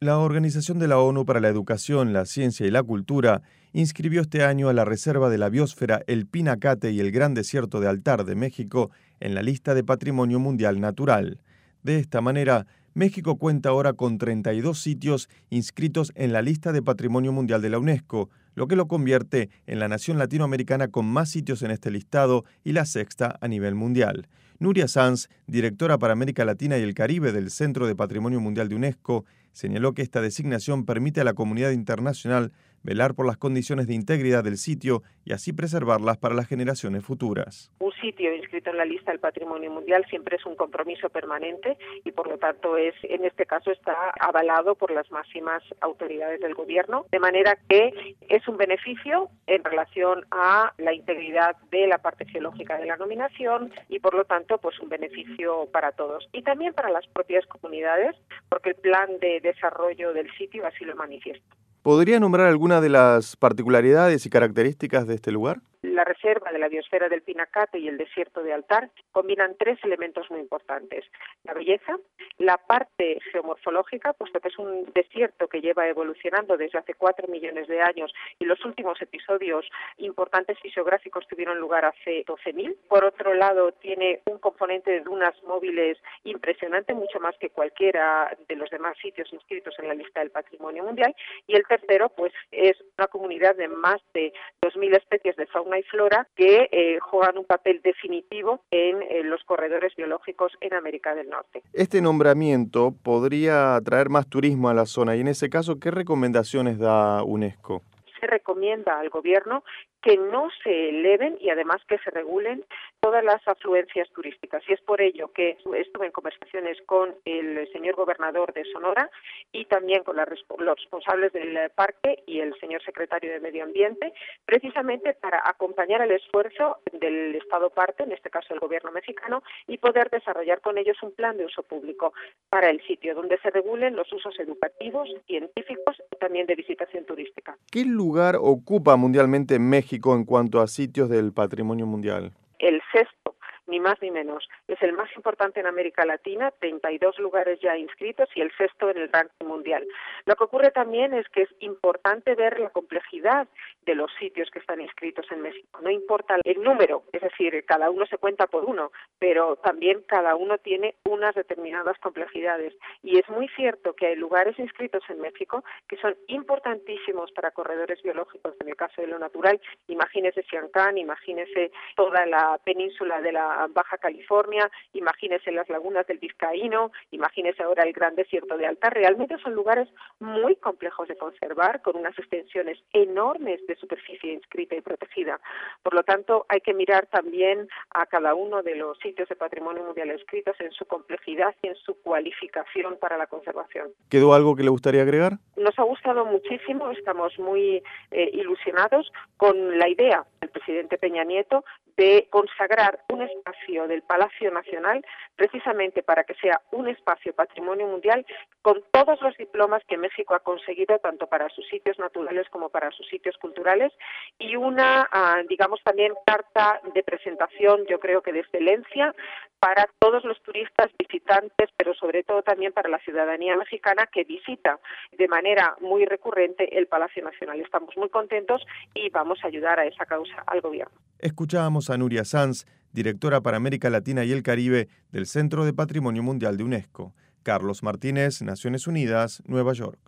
La Organización de la ONU para la Educación, la Ciencia y la Cultura inscribió este año a la Reserva de la Biosfera el Pinacate y el Gran Desierto de Altar de México en la lista de Patrimonio Mundial Natural. De esta manera, México cuenta ahora con 32 sitios inscritos en la lista de Patrimonio Mundial de la UNESCO, lo que lo convierte en la nación latinoamericana con más sitios en este listado y la sexta a nivel mundial. Nuria Sanz, directora para América Latina y el Caribe del Centro de Patrimonio Mundial de UNESCO, señaló que esta designación permite a la comunidad internacional velar por las condiciones de integridad del sitio y así preservarlas para las generaciones futuras. Un sitio inscrito en la lista del Patrimonio Mundial siempre es un compromiso permanente y por lo tanto en este caso está avalado por las máximas autoridades del gobierno, de manera que es un beneficio en relación a la integridad de la parte geológica de la nominación y por lo tanto pues un beneficio para todos y también para las propias comunidades porque el plan de desarrollo del sitio así lo manifiesta. ¿Podría nombrar alguna de las particularidades y características de este lugar? La reserva de la biosfera del Pinacate y el desierto de Altar combinan tres elementos muy importantes. La belleza, la parte geomorfológica, puesto que es un desierto que lleva evolucionando desde hace 4 millones de años y los últimos episodios importantes fisiográficos tuvieron lugar hace 12.000. Por otro lado, tiene un componente de dunas móviles impresionante, mucho más que cualquiera de los demás sitios inscritos en la lista del Patrimonio Mundial. Y el tercero, pues es una comunidad de más de 2.000 especies de fauna y flora que juegan un papel definitivo en los corredores biológicos en América del Norte. Este nombramiento podría atraer más turismo a la zona y en ese caso, ¿qué recomendaciones da UNESCO? Se recomienda al gobierno que no se eleven y además que se regulen todas las afluencias turísticas. Y es por ello que estuve en conversaciones con el señor gobernador de Sonora y también con los responsables del parque y el señor secretario de Medio Ambiente, precisamente para acompañar el esfuerzo del Estado parte, en este caso el gobierno mexicano, y poder desarrollar con ellos un plan de uso público para el sitio, donde se regulen los usos educativos, científicos y también de visitación turística. ¿Qué lugar ocupa mundialmente México en cuanto a sitios del patrimonio mundial? El sexto, ni más ni menos. Es el más importante en América Latina, 32 lugares ya inscritos y el sexto en el ranking mundial. Lo que ocurre también es que es importante ver la complejidad de los sitios que están inscritos en México. No importa el número, es decir, cada uno se cuenta por uno, pero también cada uno tiene unas determinadas complejidades. Y es muy cierto que hay lugares inscritos en México que son importantísimos para corredores biológicos, en el caso de lo natural. Imagínese Siancán, imagínese toda la península de la Baja California, imagínese las lagunas del Vizcaíno, imagínese ahora el Gran Desierto de Altar. Realmente son lugares muy complejos de conservar, con unas extensiones enormes de superficie inscrita y protegida. Por lo tanto, hay que mirar también a cada uno de los sitios de patrimonio mundial inscritos en su complejidad y en su cualificación para la conservación. ¿Quedó algo que le gustaría agregar? Nos ha gustado muchísimo, estamos muy ilusionados con la idea del presidente Peña Nieto de consagrar un espacio del Palacio Nacional precisamente para que sea un espacio patrimonio mundial con todos los diplomas que México ha conseguido tanto para sus sitios naturales como para sus sitios culturales y una, digamos, también carta de presentación, yo creo que de excelencia para todos los turistas, visitantes, pero sobre todo también para la ciudadanía mexicana que visita de manera muy recurrente el Palacio Nacional. Estamos muy contentos y vamos a ayudar a esa causa al gobierno. Escuchábamos a Nuria Sanz, directora para América Latina y el Caribe del Centro de Patrimonio Mundial de UNESCO. Carlos Martínez, Naciones Unidas, Nueva York.